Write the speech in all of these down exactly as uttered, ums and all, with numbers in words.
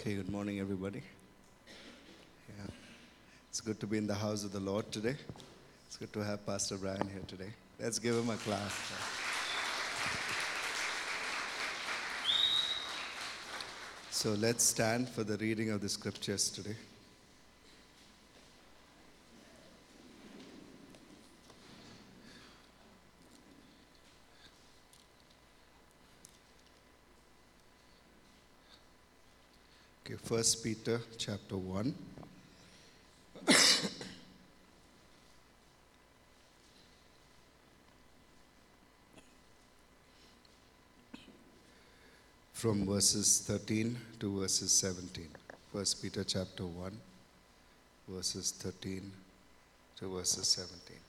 Okay, good morning, everybody. Yeah, it's good to be in the house of the Lord today. It's good to have Pastor Brian here today. Let's give him a clap. So let's stand for the reading of the scriptures today. Okay, First Peter chapter one. From verses thirteen to verses seventeen. First Peter chapter one, verses thirteen to verses seventeen.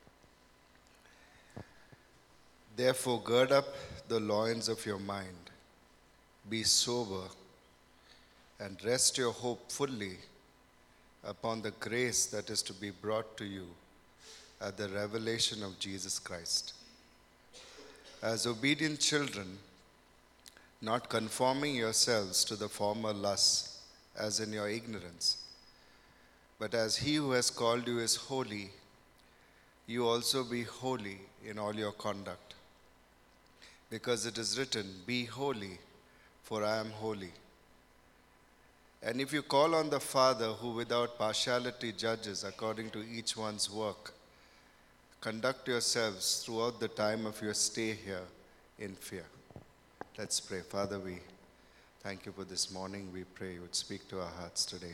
Therefore, gird up the loins of your mind, be sober, and rest your hope fully upon the grace that is to be brought to you at the revelation of Jesus Christ. As obedient children, not conforming yourselves to the former lusts, as in your ignorance, but as he who has called you is holy, you also be holy in all your conduct. Because it is written, be holy, for I am holy. And if you call on the Father, who without partiality judges according to each one's work, conduct yourselves throughout the time of your stay here in fear. Let's pray. Father, we thank you for this morning. We pray you would speak to our hearts today.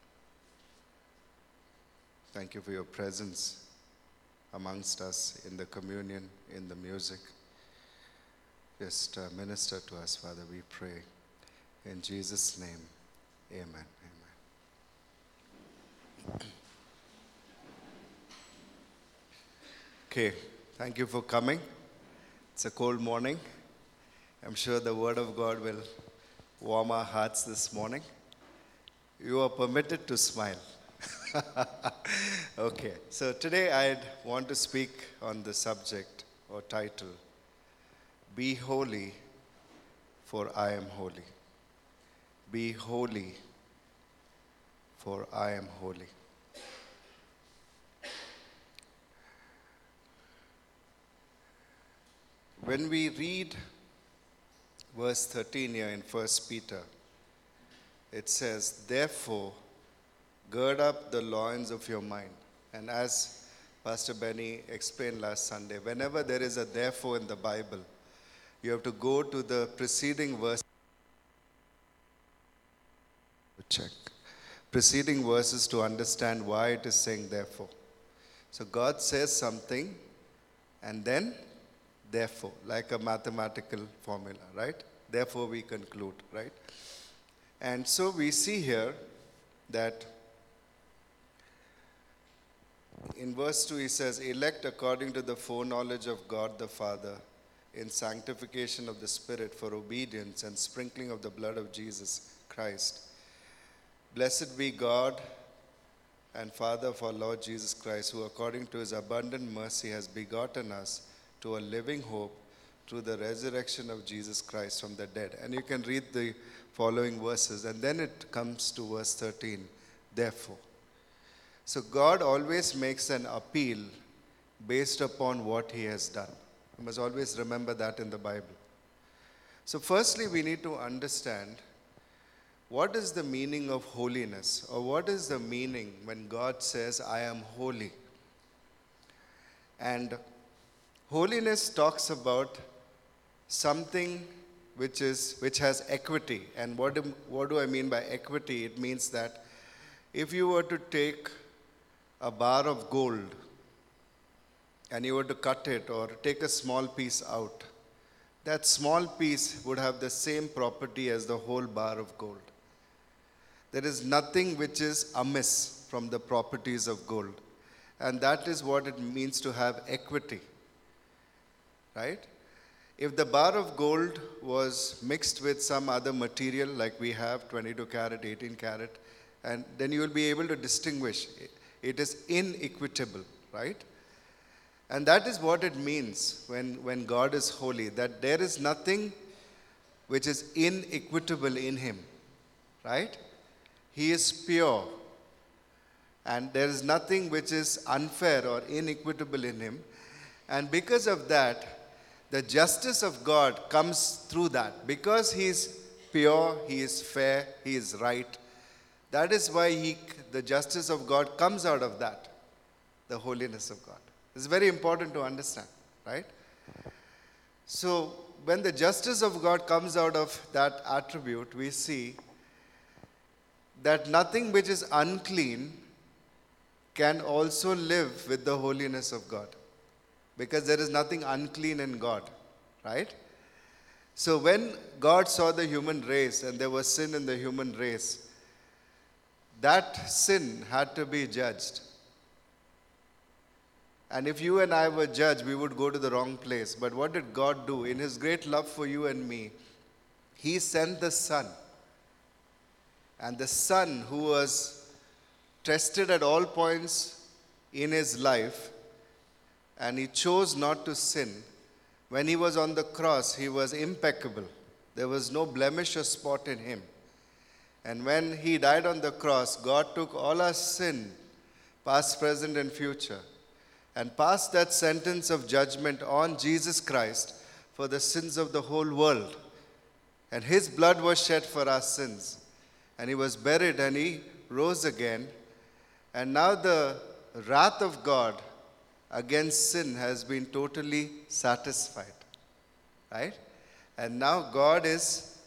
Thank you for your presence amongst us in the communion, in the music. Just uh, minister to us, Father, we pray. In Jesus' name, amen. Amen. Okay, thank you for coming. It's a cold morning. I'm sure the word of God will warm our hearts this morning. You are permitted to smile. Okay, so today I want to speak on the subject or title, Be Holy, for I am holy. Be holy, for I am holy. When we read verse thirteen here in First Peter, it says, therefore, gird up the loins of your mind. And as Pastor Benny explained last Sunday, whenever there is a therefore in the Bible, you have to go to the preceding verse. Check. Preceding verses to understand why it is saying therefore. So God says something and then therefore, like a mathematical formula, right? Therefore we conclude, right? And so we see here that in verse two he says, elect according to the foreknowledge of God the Father in sanctification of the Spirit for obedience and sprinkling of the blood of Jesus Christ. Blessed be God and Father of our Lord Jesus Christ, who according to his abundant mercy has begotten us to a living hope through the resurrection of Jesus Christ from the dead. And you can read the following verses. And then it comes to verse thirteen, therefore. So God always makes an appeal based upon what he has done. You must always remember that in the Bible. So firstly, we need to understand what is the meaning of holiness, or what is the meaning when God says, I am holy? And holiness talks about something which is which has equity. And what do, what do I mean by equity? It means that if you were to take a bar of gold and you were to cut it or take a small piece out, that small piece would have the same property as the whole bar of gold. There is nothing which is amiss from the properties of gold. And that is what it means to have equity. Right? If the bar of gold was mixed with some other material like we have, twenty-two carat, eighteen carat, and then you will be able to distinguish. It is inequitable, right? And that is what it means when, when God is holy, that there is nothing which is inequitable in him, right? He is pure. And there is nothing which is unfair or inequitable in him. And because of that, the justice of God comes through that. Because he is pure, he is fair, he is right. That is why he, the justice of God comes out of that, the holiness of God. It's very important to understand, right? So, when the justice of God comes out of that attribute, we see that nothing which is unclean can also live with the holiness of God. Because there is nothing unclean in God, right? So when God saw the human race and there was sin in the human race, that sin had to be judged. And if you and I were judged, we would go to the wrong place. But what did God do? In his great love for you and me, he sent the Son. And the Son, who was tested at all points in his life, and he chose not to sin. When he was on the cross, he was impeccable. There was no blemish or spot in him. And when he died on the cross, God took all our sin, past, present, and future, and passed that sentence of judgment on Jesus Christ for the sins of the whole world. And his blood was shed for our sins. And he was buried and he rose again. And now the wrath of God against sin has been totally satisfied. Right? And now God is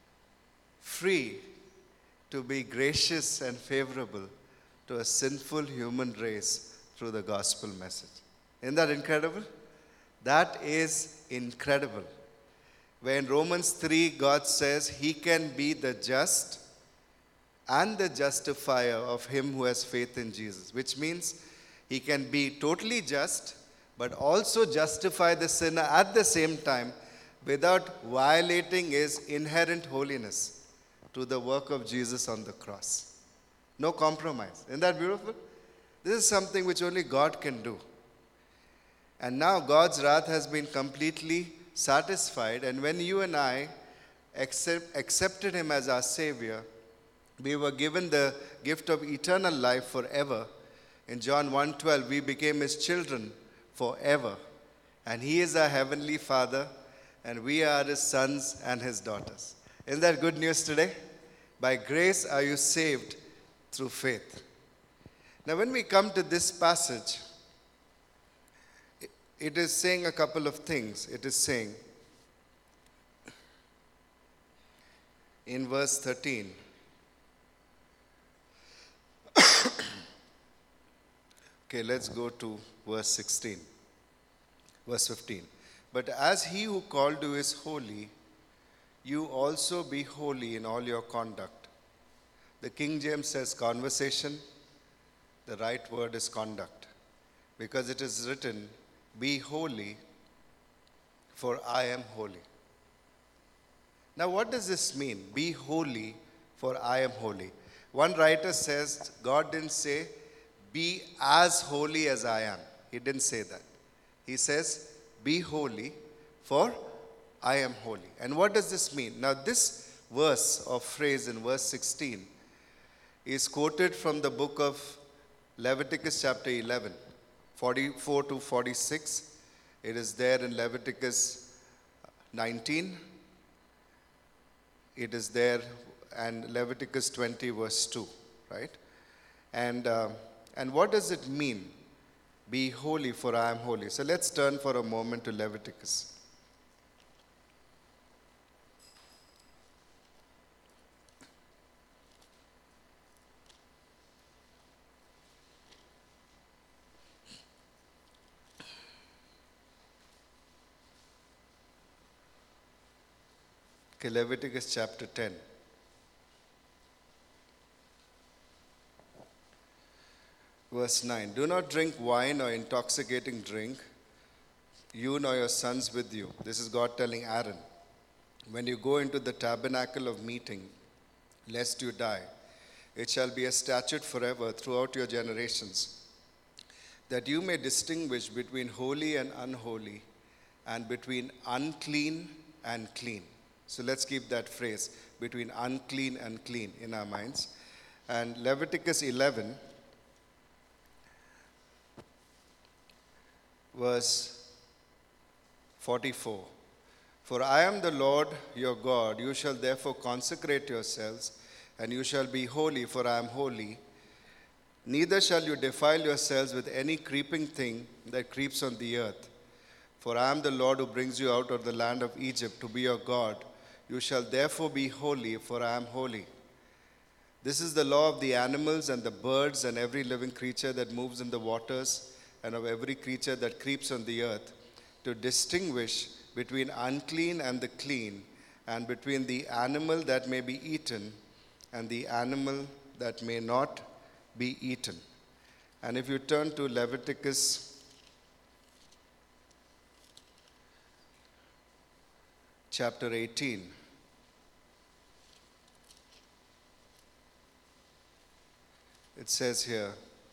free to be gracious and favorable to a sinful human race through the gospel message. Isn't that incredible? That is incredible. Where in Romans three, God says he can be the just and the justifier of him who has faith in Jesus, which means he can be totally just, but also justify the sinner at the same time without violating his inherent holiness to the work of Jesus on the cross. No compromise. Isn't that beautiful? This is something which only God can do. And now God's wrath has been completely satisfied. And when you and I accept, accepted him as our Savior, we were given the gift of eternal life forever. In John one twelve, we became his children forever. And he is our heavenly Father, and we are his sons and his daughters. Isn't that good news today? By grace are you saved through faith. Now, when we come to this passage, it is saying a couple of things. It is saying in verse thirteen, okay, let's go to verse sixteen, verse fifteen. But as he who called you is holy, you also be holy in all your conduct. The King James says conversation. The right word is conduct. Because it is written, be holy, for I am holy. Now, what does this mean? Be holy, for I am holy. One writer says, God didn't say, be as holy as I am. He didn't say that. He says, be holy, for I am holy. And what does this mean? Now, this verse or phrase in verse sixteen is quoted from the book of Leviticus chapter eleven, forty-four to forty-six. It is there in Leviticus nineteen. It is there, and Leviticus twenty, verse two, right? And, uh, and what does it mean? Be holy, for I am holy. So let's turn for a moment to Leviticus. Okay, Leviticus chapter ten. Verse nine. Do not drink wine or intoxicating drink, you nor your sons with you. This is God telling Aaron. When you go into the tabernacle of meeting, lest you die, it shall be a statute forever throughout your generations, that you may distinguish between holy and unholy, and between unclean and clean. So let's keep that phrase. between unclean and clean in our minds. And Leviticus eleven, verse forty-four. For I am the Lord your God, you shall therefore consecrate yourselves, and you shall be holy, for I am holy. Neither shall you defile yourselves with any creeping thing that creeps on the earth. For I am the Lord who brings you out of the land of Egypt to be your God. You shall therefore be holy, for I am holy. This is the law of the animals and the birds and every living creature that moves in the waters, and of every creature that creeps on the earth, to distinguish between unclean and the clean, and between the animal that may be eaten and the animal that may not be eaten. And if you turn to Leviticus chapter eighteen, it says here,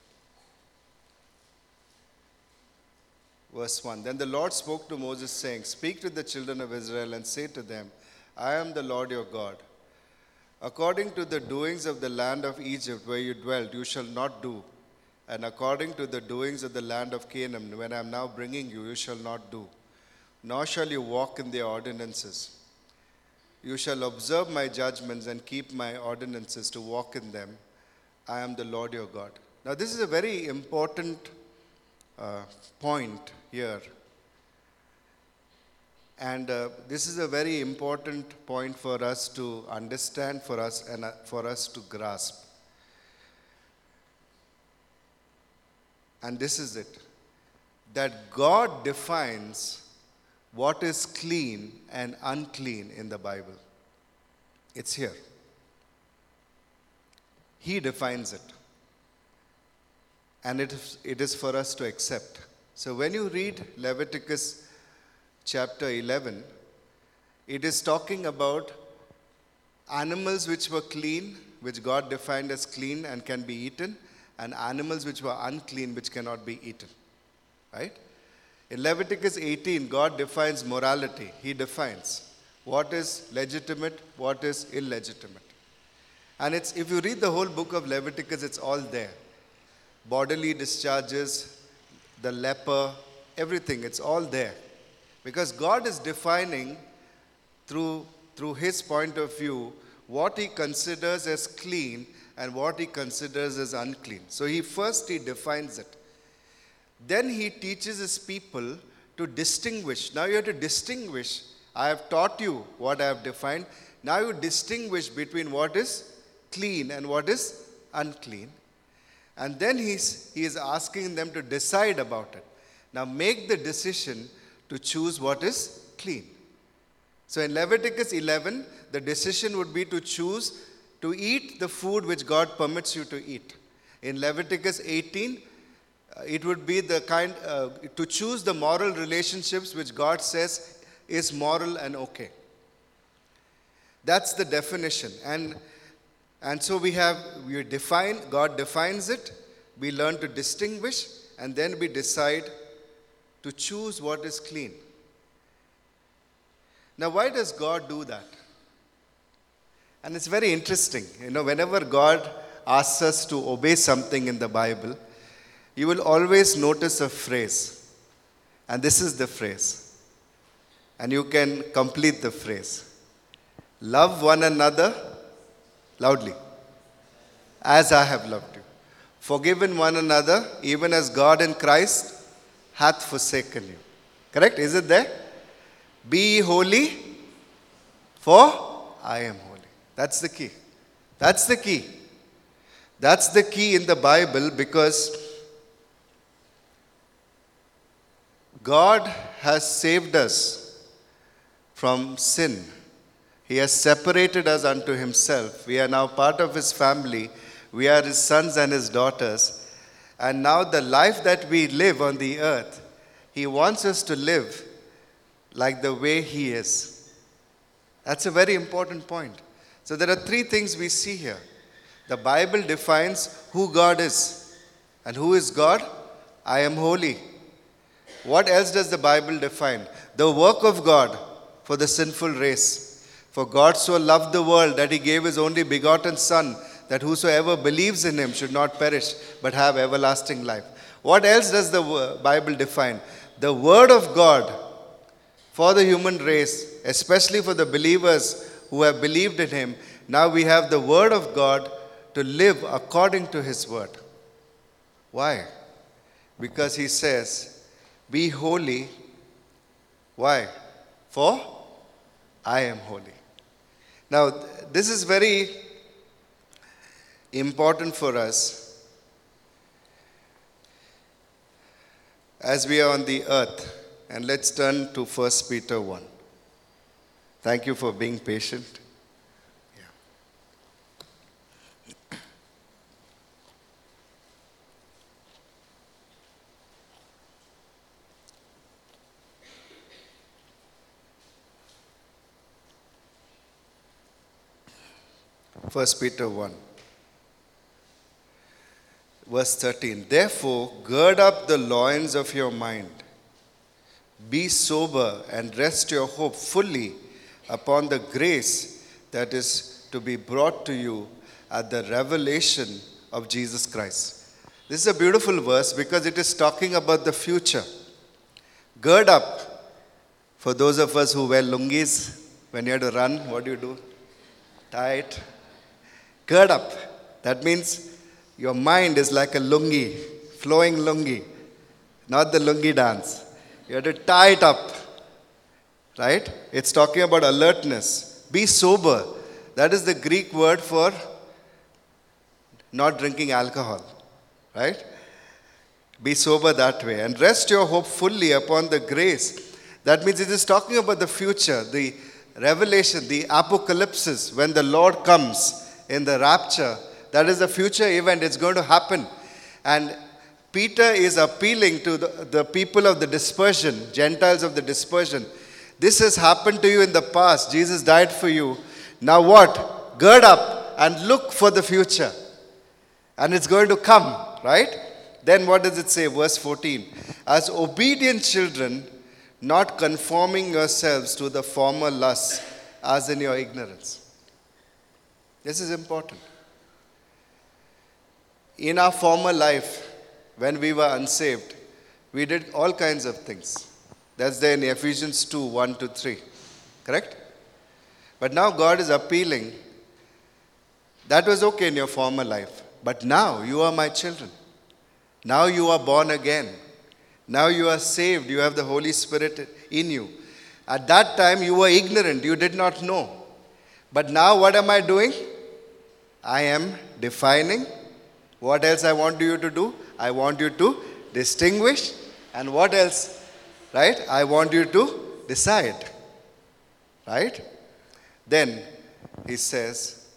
verse one, Then the Lord spoke to Moses, saying, Speak to the children of Israel and say to them, I am the Lord your God. According to the doings of the land of Egypt where you dwelt, you shall not do. And according to the doings of the land of Canaan, when I am now bringing you, you shall not do. Nor shall you walk in their ordinances. You shall observe my judgments and keep my ordinances to walk in them. I am the Lord your God. Now this is a very important uh, point here. And uh, this is a very important point for us to understand, for us and uh, for us to grasp. And this is it, that God defines what is clean and unclean in the Bible. It's here. He defines it. And it is, it is for us to accept. So when you read Leviticus chapter eleven, it is talking about animals which were clean, which God defined as clean and can be eaten, and animals which were unclean, which cannot be eaten. Right? In Leviticus eighteen, God defines morality. He defines what is legitimate, what is illegitimate. And it's, if you read the whole book of Leviticus, it's all there. Bodily discharges, the leper, everything, it's all there. Because God is defining through, through his point of view what he considers as clean and what he considers as unclean. So he first he defines it. Then he teaches his people to distinguish. Now you have to distinguish. I have taught you what I have defined. Now you distinguish between what is clean and what is unclean. And then he's, he is asking them to decide about it. Now make the decision to choose what is clean. So in Leviticus eleven, the decision would be to choose to eat the food which God permits you to eat. In Leviticus eighteen, uh, it would be the kind, uh, to choose the moral relationships which God says is moral and okay. That's the definition. And, and so we have, we define, God defines it, we learn to distinguish, and then we decide to choose what is clean. Now, why does God do that? And it's very interesting. You know, whenever God asks us to obey something in the Bible, you will always notice a phrase. And this is the phrase. And you can complete the phrase. Love one another, loudly, as I have loved you. Forgiven one another, even as God in Christ hath forsaken you. Correct? Is it there? Be ye holy, for I am holy. That's the key. That's the key. That's the key in the Bible, because God has saved us from sin. He has separated us unto himself. We are now part of his family. We are his sons and his daughters. And now the life that we live on the earth, he wants us to live like the way he is. That's a very important point. So there are three things we see here. The Bible defines who God is. And who is God? I am holy. What else does the Bible define? The work of God for the sinful race. For God so loved the world that he gave his only begotten Son, that whosoever believes in him should not perish, but have everlasting life. What else does the Bible define? The Word of God for the human race, especially for the believers who have believed in him. Now we have the Word of God to live according to his Word. Why? Because he says, be holy. Why? For I am holy. Now, this is very important for us as we are on the earth. And let's turn to First Peter one. Thank you for being patient. First Peter one, verse thirteen. Therefore, gird up the loins of your mind. Be sober and rest your hope fully upon the grace that is to be brought to you at the revelation of Jesus Christ. This is a beautiful verse because it is talking about the future. Gird up. For those of us who wear lungis, when you have to run, what do you do? Tie it. Gird up. That means your mind is like a lungi, flowing lungi, not the lungi dance. You have to tie it up, right? It's talking about alertness. Be sober. That is the Greek word for not drinking alcohol, right? Be sober that way. And rest your hope fully upon the grace. That means it is talking about the future, the revelation, the apocalypse, when the Lord comes in the rapture. That is a future event. It's going to happen. And Peter is appealing to the, the people of the dispersion, Gentiles of the dispersion. This has happened to you in the past. Jesus died for you. Now what? Gird up and look for the future. And it's going to come, right? Then what does it say? Verse fourteen. As obedient children, not conforming yourselves to the former lusts, as in your ignorance. This is important. In our former life, when we were unsaved, we did all kinds of things. That's there in Ephesians two, one to three. Correct? But now God is appealing. That was okay in your former life. But now you are my children. Now you are born again. Now you are saved. You have the Holy Spirit in you. At that time you were ignorant. You did not know. But now what am I doing? I am defining. What else I want you to do? I want you to distinguish. And what else? Right? I want you to decide. Right? Then he says,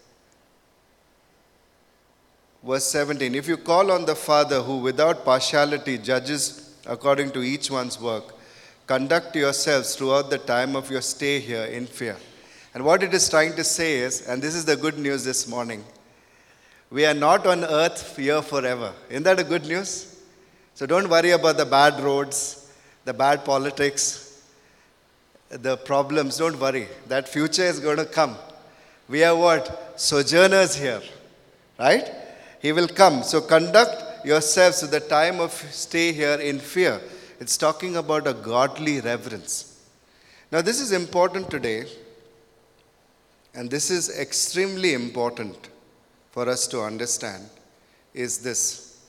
verse seventeen, if you call on the Father who without partiality judges according to each one's work, conduct yourselves throughout the time of your stay here in fear. And what it is trying to say is, and this is the good news this morning, we are not on earth here forever. Isn't that a good news? So don't worry about the bad roads, the bad politics, the problems. Don't worry. That future is going to come. We are what? Sojourners here. Right? He will come. So conduct yourselves to the time of stay here in fear. It's talking about a godly reverence. Now this is important today. And this is extremely important for us to understand, is this.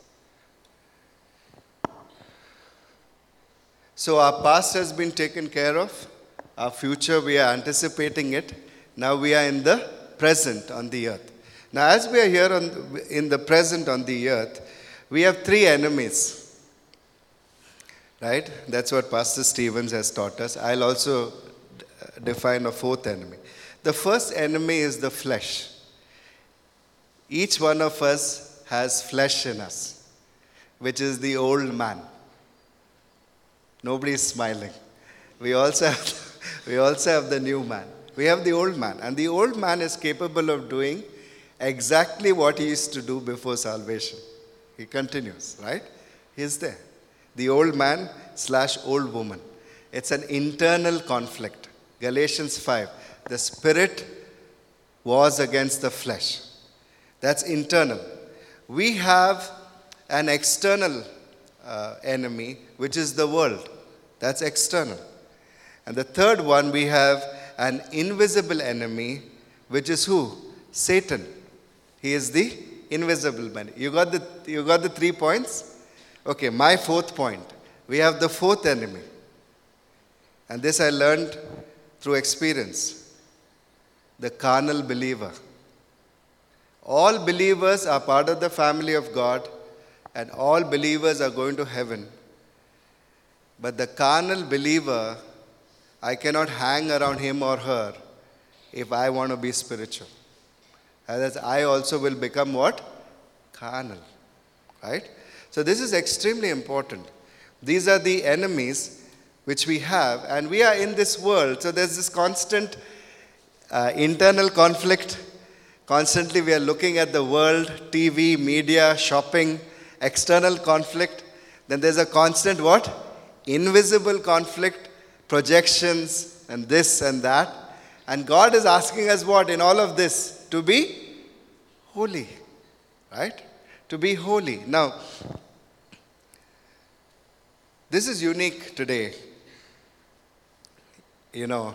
So our past has been taken care of. Our future, we are anticipating it. Now we are in the present on the earth. Now as we are here on, in the present on the earth, we have three enemies. Right? That's what Pastor Stevens has taught us. I'll also define a fourth enemy. The first enemy is the flesh. Each one of us has flesh in us, which is the old man. Nobody is smiling. We also have, we also have the new man. We have the old man. And the old man is capable of doing exactly what he used to do before salvation. He continues, right? He's there. The old man slash old woman. It's an internal conflict. Galatians five. the spirit wars against the flesh. That's internal. We have an external uh, enemy, which is the world. That's external. And the third one, we have an invisible enemy, which is who? Satan. He is the invisible man. You got the, you got the three points? Okay, my fourth point. We have the fourth enemy. And this I learned through experience. The carnal believer. All believers are part of the family of God, and all believers are going to heaven. But the carnal believer, I cannot hang around him or her if I want to be spiritual. As I also will become what? Carnal. Right? So this is extremely important. These are the enemies which we have, and we are in this world. So there's this constant uh, internal conflict. Constantly we are looking at the world, T V, media, shopping, external conflict. Then there's a constant what? Invisible conflict, projections, and this and that. And God is asking us what in all of this? To be holy. Right? To be holy. Now, this is unique today. You know,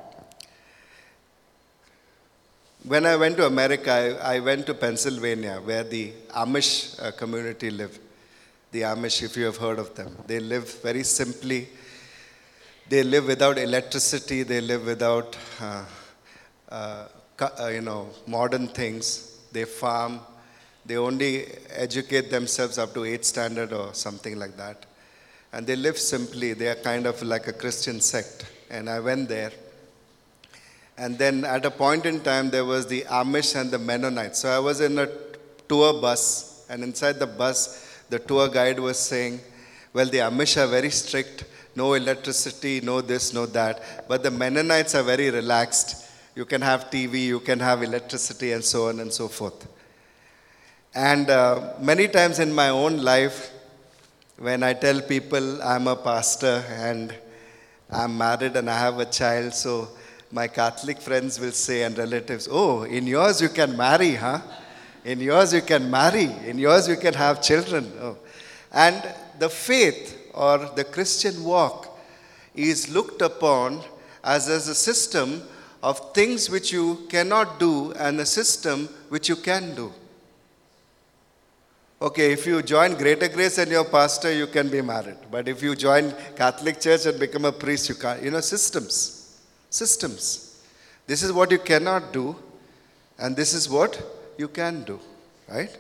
when I went to America, I, I went to Pennsylvania, where the Amish uh, community live. The Amish, if you have heard of them, they live very simply. They live without electricity. They live without, uh, uh, uh, you know, modern things. They farm. They only educate themselves up to eighth standard or something like that. And they live simply. They are kind of like a Christian sect. And I went there. And then at a point in time, there was the Amish and the Mennonites. So I was in a tour bus. And inside the bus, the tour guide was saying, well, the Amish are very strict. No electricity, no this, no that. But the Mennonites are very relaxed. You can have T V, you can have electricity, and so on and so forth. And uh, many times in my own life, when I tell people I'm a pastor and I'm married and I have a child, so my Catholic friends will say and relatives, oh, in yours you can marry, huh? In yours you can marry. In yours you can have children. Oh. And the faith or the Christian walk is looked upon as, as a system of things which you cannot do and a system which you can do. Okay, if you join Greater Grace and you're pastor, you can be married. But if you join Catholic Church and become a priest, you can't. You know, systems. Systems. This is what you cannot do, and this is what you can do. Right?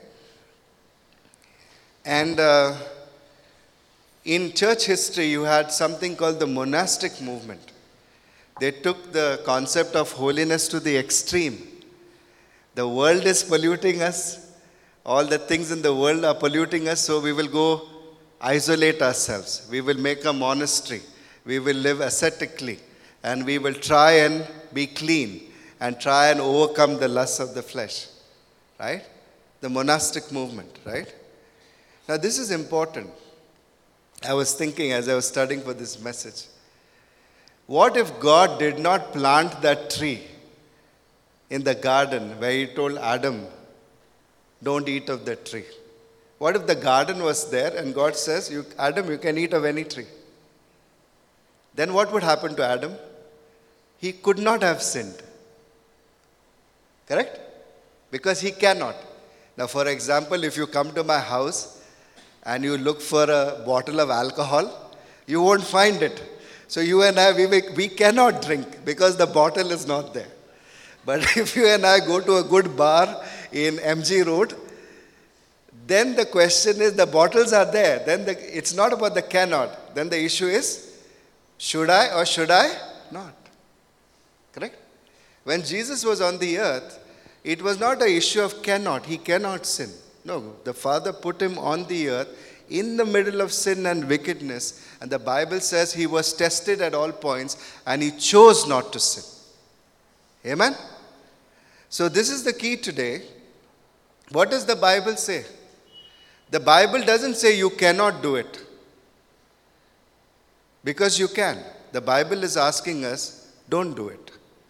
And uh, in church history, you had something called the monastic movement. They took the concept of holiness to the extreme. The world is polluting us. All the things in the world are polluting us, so we will go isolate ourselves. We will make a monastery. We will live ascetically. And we will try and be clean and try and overcome the lusts of the flesh. Right? The monastic movement, right? Now this is important. I was thinking as I was studying for this message. What if God did not plant that tree in the garden where He told Adam, don't eat of that tree? What if the garden was there and God says, you, Adam, you can eat of any tree? Then what would happen to Adam? He could not have sinned. Correct? Because he cannot. Now, for example, if you come to my house and you look for a bottle of alcohol, you won't find it. So you and I, we, we cannot drink because the bottle is not there. But if you and I go to a good bar in M G Road, then the question is, the bottles are there. Then the, it's not about the cannot. Then the issue is, should I or should I not? Correct? When Jesus was on the earth, it was not an issue of cannot. He cannot sin. No, the Father put him on the earth in the middle of sin and wickedness. And the Bible says he was tested at all points and he chose not to sin. Amen? So this is the key today. What does the Bible say? The Bible doesn't say you cannot do it. Because you can. The Bible is asking us, don't do it.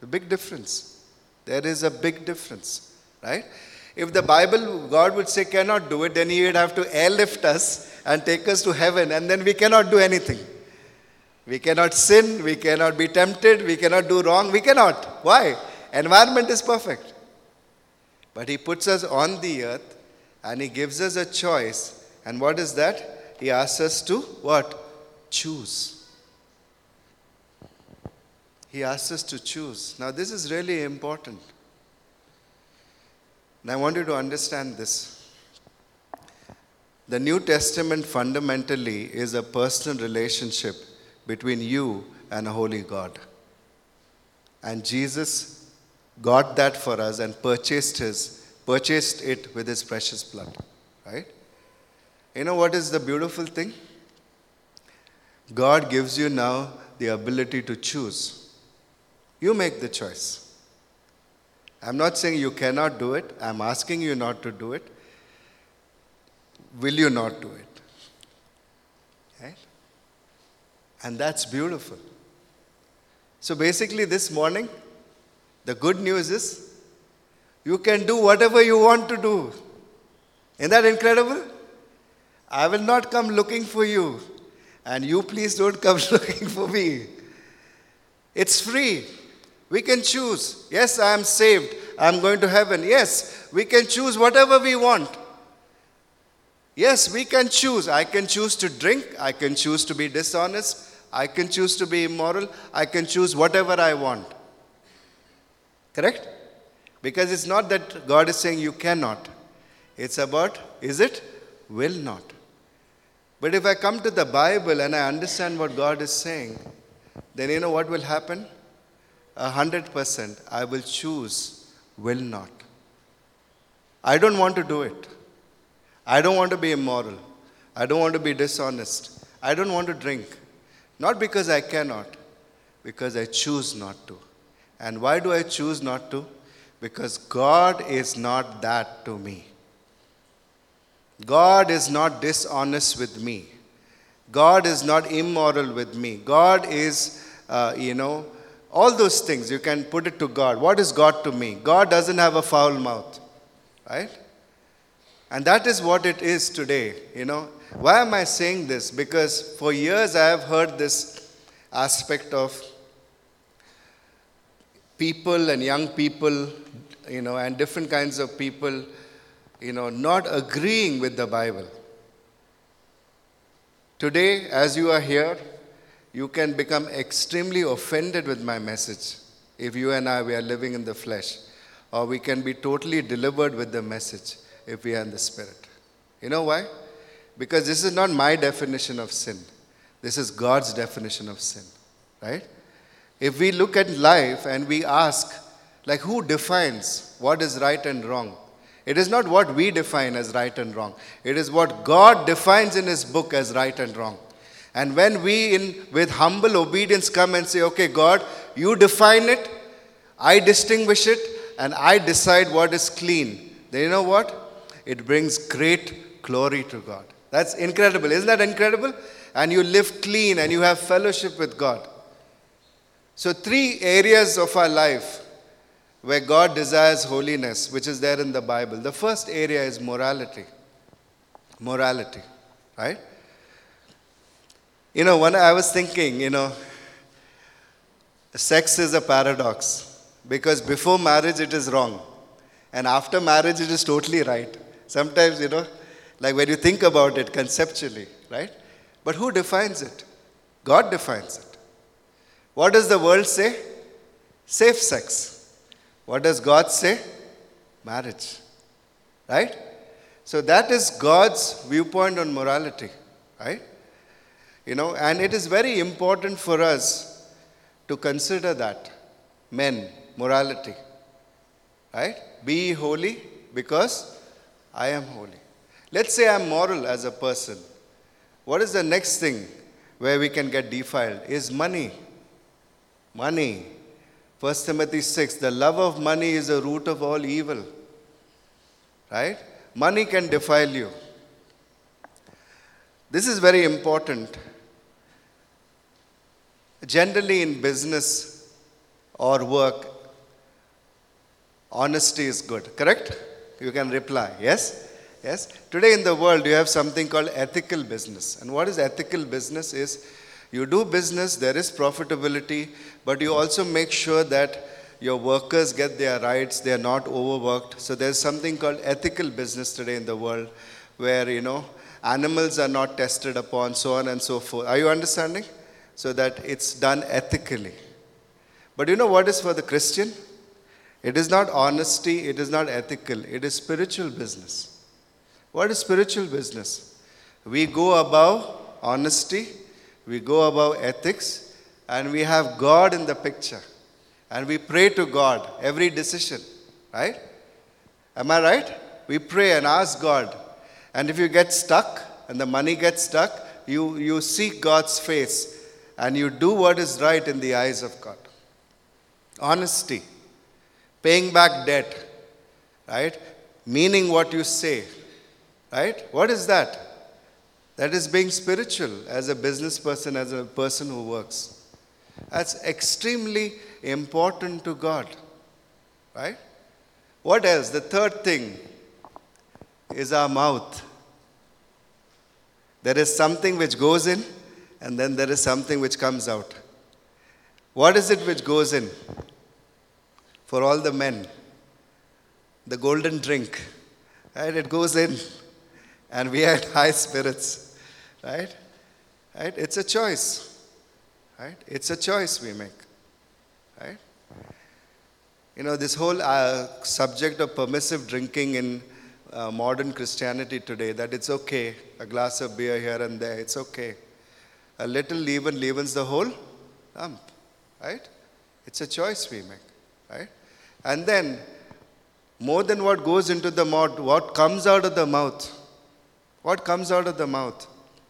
A big difference. There is a big difference, right? If the Bible, God would say cannot do it, then He would have to airlift us and take us to heaven, and then we cannot do anything. We cannot sin, we cannot be tempted, we cannot do wrong, we cannot. Why? Environment is perfect. But He puts us on the earth and He gives us a choice. And what is that? He asks us to what? Choose. He asks us to choose. Now this is really important. And I want you to understand this. The New Testament fundamentally is a personal relationship between you and a holy God. And Jesus got that for us and purchased his, purchased it with His precious blood. Right? You know what is the beautiful thing? God gives you now the ability to choose. You make the choice. I'm not saying you cannot do it. I'm asking you not to do it. Will you not do it? Right? And that's beautiful. So basically this morning, the good news is you can do whatever you want to do. Isn't that incredible? I will not come looking for you. And you please don't come looking for me. It's free. We can choose. Yes, I am saved. I am going to heaven. Yes, we can choose whatever we want. Yes, we can choose. I can choose to drink. I can choose to be dishonest. I can choose to be immoral. I can choose whatever I want. Correct? Because it's not that God is saying you cannot. It's about, is it? Will not. But if I come to the Bible and I understand what God is saying, then you know what will happen? A hundred percent, I will choose will not. I don't want to do it. I don't want to be immoral. I don't want to be dishonest. I don't want to drink. Not because I cannot, because I choose not to. And why do I choose not to? Because God is not that to me. God is not dishonest with me. God is not immoral with me. God is, uh, you know, all those things. You can put it to God. What is God to me? God doesn't have a foul mouth. Right? And that is what it is today, you know. Why am I saying this? Because for years I have heard this aspect of people and young people, you know, and different kinds of people, you know, not agreeing with the Bible. Today, as you are here, you can become extremely offended with my message if you and I, we are living in the flesh. Or we can be totally delivered with the message if we are in the Spirit. You know why? Because this is not my definition of sin. This is God's definition of sin. Right? If we look at life and we ask, like, who defines what is right and wrong? It is not what we define as right and wrong. It is what God defines in His book as right and wrong. And when we, in with humble obedience, come and say, okay, God, you define it, I distinguish it, and I decide what is clean, then you know what? It brings great glory to God. That's incredible. Isn't that incredible? And you live clean and you have fellowship with God. So three areas of our life where God desires holiness, which is there in the Bible. The first area is morality. Morality, right? You know, when I was thinking, you know, sex is a paradox. Because before marriage it is wrong. And after marriage it is totally right. Sometimes, you know, like when you think about it conceptually, right? But who defines it? God defines it. What does the world say? Safe sex. What does God say? Marriage. Right? So that is God's viewpoint on morality. Right? You know, and it is very important for us to consider that. Men, morality. Right? Be ye holy because I am holy. Let's say I'm moral as a person. What is the next thing where we can get defiled? Is money. Money. First Timothy six, the love of money is the root of all evil. Right? Money can defile you. This is very important. Generally in business or work, Honesty is good. Correct? You can reply. Yes? Yes? Today in the world, you have something called ethical business. And what is ethical business is you do business, there is profitability, but you also make sure that your workers get their rights, they are not overworked. So there's something called ethical business today in the world where, you know, animals are not tested upon, so on and so forth. Are you understanding? So that it's done ethically. But you know what is for the Christian? It is not honesty, it is not ethical, it is spiritual business. What is spiritual business? We go above honesty, we go above ethics, and we have God in the picture. And we pray to God every decision, right? Am I right? We pray and ask God. And if you get stuck and the money gets stuck, you, you seek God's face and you do what is right in the eyes of God. Honesty, paying back debt, right? Meaning what you say, right? What is that? That is being spiritual as a business person, as a person who works. That's extremely important to God, right? What else? The third thing is our mouth. There is something which goes in and then there is something which comes out. What is it which goes in? For all the men, the golden drink, right? It goes in and we are in high spirits, right? Right? It's a choice. Right? It's a choice we make. Right? You know, this whole uh, subject of permissive drinking in uh, modern Christianity today, that it's okay, a glass of beer here and there, it's okay. A little leaven leavens the whole lump. Right? It's a choice we make. Right? And then, more than what goes into the mouth, what comes out of the mouth? What comes out of the mouth?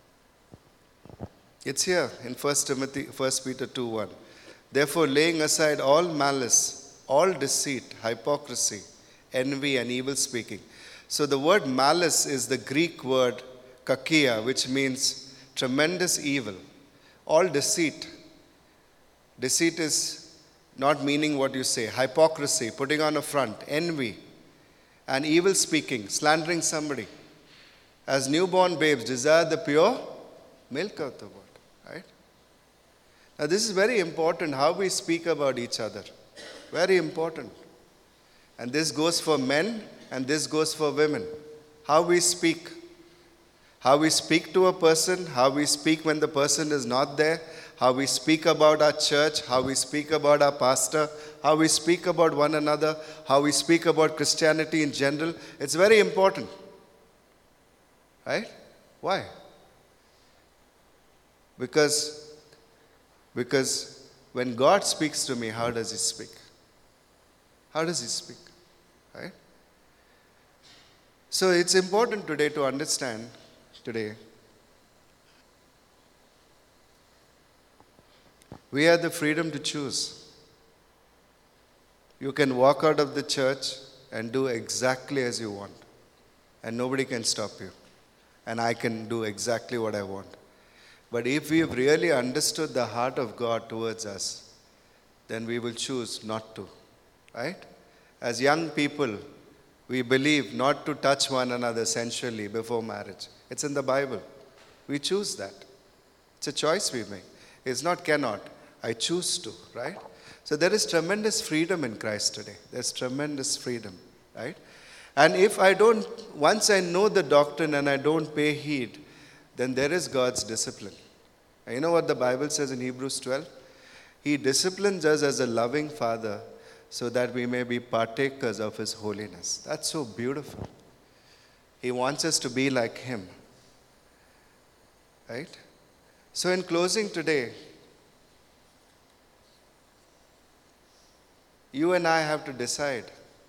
It's here in First Timothy, First Peter two one. Therefore, laying aside all malice, all deceit, hypocrisy, envy, and evil speaking. So the word malice is the Greek word kakia, which means tremendous evil. All deceit. Deceit is not meaning what you say. Hypocrisy, putting on a front, envy, and evil speaking, slandering somebody. As newborn babes, desire the pure milk of the word. Right? Now this is very important, how we speak about each other. Very important. And this goes for men and this goes for women. How we speak. How we speak to a person, how we speak when the person is not there, how we speak about our church, how we speak about our pastor, how we speak about one another, how we speak about Christianity in general. It's very important. Right? Why? Because, because when God speaks to me, how does He speak? How does He speak? Right? So it's important today to understand today we have the freedom to choose. You can walk out of the church and do exactly as you want. And nobody can stop you. And I can do exactly what I want. But if we've really understood the heart of God towards us, then we will choose not to. Right? As young people, we believe not to touch one another sensually before marriage. It's in the Bible. We choose that. It's a choice we make. It's not cannot. I choose to. Right? So there is tremendous freedom in Christ today. There's tremendous freedom. Right? And if I don't, once I know the doctrine and I don't pay heed, then there is God's discipline. And you know what the Bible says in Hebrews twelve? He disciplines us as a loving Father so that we may be partakers of His holiness. That's so beautiful. He wants us to be like Him. Right? So in closing today, you and I have to decide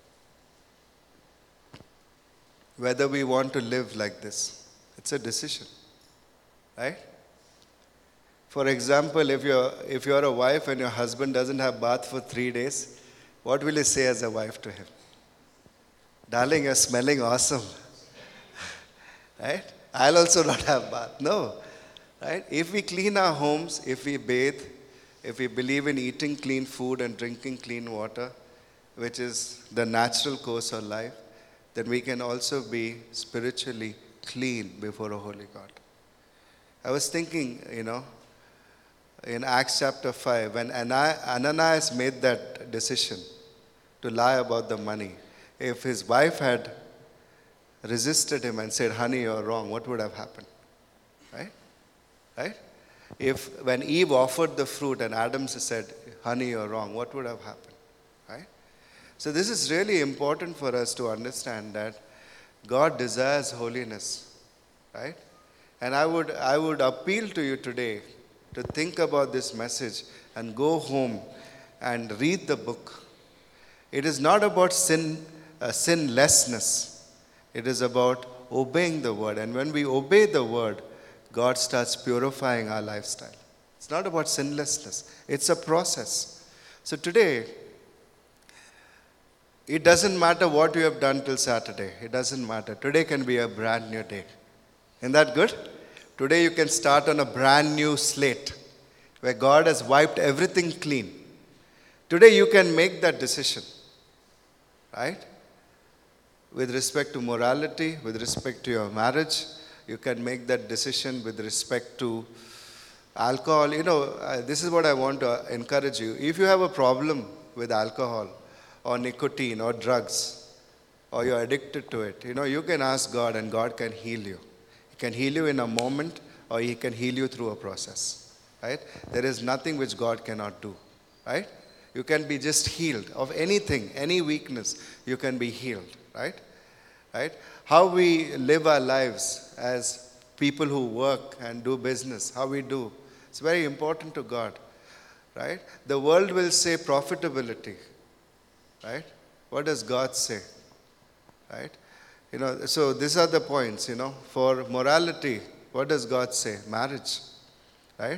whether we want to live like this. It's a decision. Right? For example, if you're, if you're a wife and your husband doesn't have bath for three days, what will you say as a wife to him? Darling, you're smelling awesome. Right? I'll also not have bath. No. Right? If we clean our homes, if we bathe, if we believe in eating clean food and drinking clean water, which is the natural course of life, then we can also be spiritually clean before a holy God. I was thinking, you know, in Acts chapter five, when Ana- Ananias made that decision to lie about the money, if his wife had resisted him and said, honey, you're wrong, what would have happened? Right? Right? If when Eve offered the fruit and Adam said, honey, you're wrong, what would have happened? Right? So this is really important for us to understand that God desires holiness. Right? And I would, I would appeal to you today to think about this message and go home and read the book. It is not about sin, uh, sinlessness. It is about obeying the word. And when we obey the word, God starts purifying our lifestyle. It's not about sinlessness. It's a process. So today, it doesn't matter what you have done till Saturday. It doesn't matter. Today can be a brand new day. Isn't that good? Today you can start on a brand new slate where God has wiped everything clean. Today you can make that decision. Right? With respect to morality, with respect to your marriage, you can make that decision with respect to alcohol. You know, uh, this is what I want to encourage you. If you have a problem with alcohol or nicotine or drugs, or you're addicted to it, you know, you can ask God and God can heal you. He can heal you in a moment or He can heal you through a process. Right? There is nothing which God cannot do. Right? You can be just healed of anything, any weakness, you can be healed. Right? Right? How we live our lives as people who work and do business, how we do, it's very important to God. Right? The world will say profitability. Right? What does God say? Right? You know, so these are the points, you know. For morality, what does God say? Marriage. Right?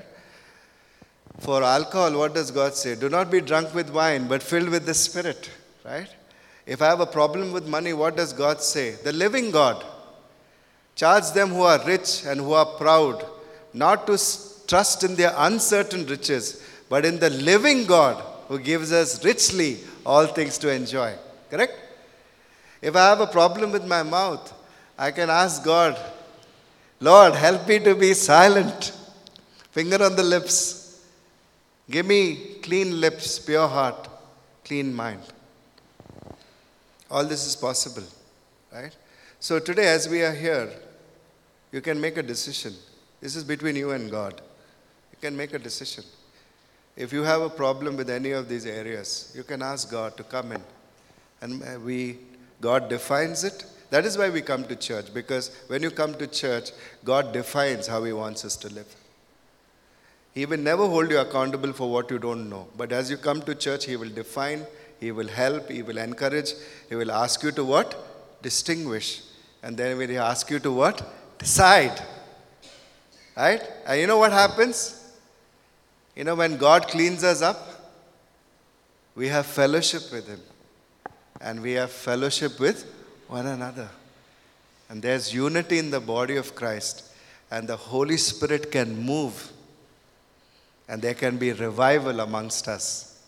For alcohol, what does God say? Do not be drunk with wine, but filled with the Spirit. Right? If I have a problem with money, what does God say? The living God. Charge them who are rich and who are proud, not to trust in their uncertain riches, but in the living God who gives us richly all things to enjoy. Correct? If I have a problem with my mouth, I can ask God, Lord, help me to be silent. Finger on the lips. Give me clean lips, pure heart, clean mind. All this is possible, right? So today as we are here, you can make a decision. This is between you and God. You can make a decision. If you have a problem with any of these areas, you can ask God to come in. And we, God defines it. That is why we come to church, because when you come to church, God defines how He wants us to live. He will never hold you accountable for what you don't know. But as you come to church, He will define, He will help, He will encourage. He will ask you to what? Distinguish. And then when He asks you to what? Decide. Right? And you know what happens? You know, when God cleans us up, we have fellowship with Him. And we have fellowship with one another. And there's unity in the body of Christ. And the Holy Spirit can move. And there can be revival amongst us.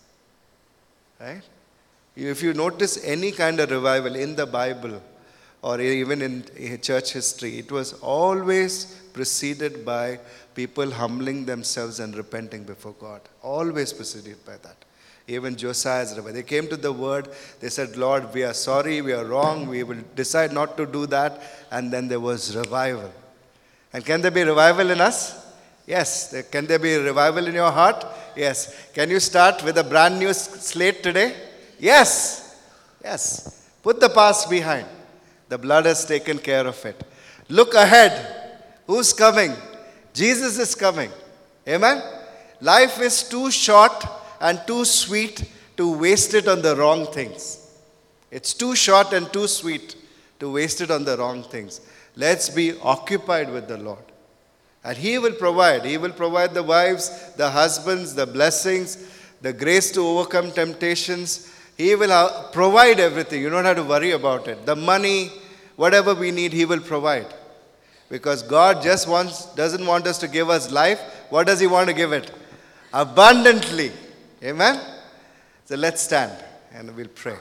Right? If you notice any kind of revival in the Bible or even in church history, it was always preceded by people humbling themselves and repenting before God. Always preceded by that. Even Josiah's revival. They came to the word, they said, Lord, we are sorry, we are wrong, we will decide not to do that. And then there was revival. And can there be revival in us? Yes. Can there be revival in your heart? Yes. Can you start with a brand new slate today? Yes. Yes. Put the past behind. The blood has taken care of it. Look ahead. Who's coming? Jesus is coming. Amen? Life is too short and too sweet to waste it on the wrong things. It's too short and too sweet to waste it on the wrong things. Let's be occupied with the Lord. And He will provide. He will provide the wives, the husbands, the blessings, the grace to overcome temptations. He will provide everything. You don't have to worry about it. The money, whatever we need, He will provide. Because God just wants, doesn't want us to give us life. What does He want to give it? Abundantly. Amen? So let's stand. and we'll pray.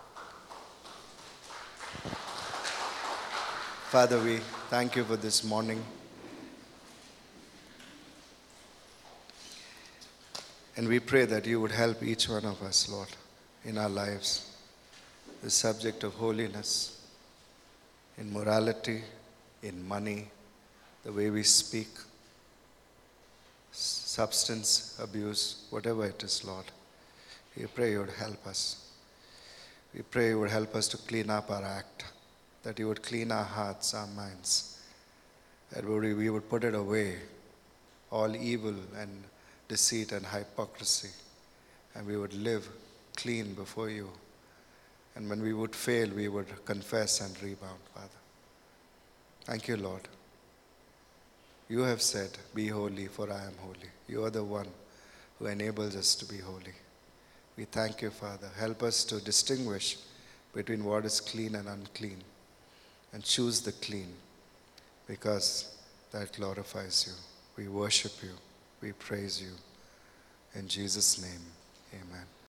Father, we thank you for this morning. And we pray that you would help each one of us, Lord, in our lives. The subject of holiness, in morality, in money, the way we speak, substance abuse, whatever it is, Lord. We pray you would help us. We pray you would help us to clean up our act, that you would clean our hearts, our minds, that we would put it away, all evil and deceit and hypocrisy, and we would live clean before you. And when we would fail, we would confess and rebound, Father. Thank you, Lord. You have said, be holy, for I am holy. You are the one who enables us to be holy. We thank you, Father. Help us to distinguish between what is clean and unclean, and choose the clean, because that glorifies you. We worship you. We praise you. In Jesus' name, amen.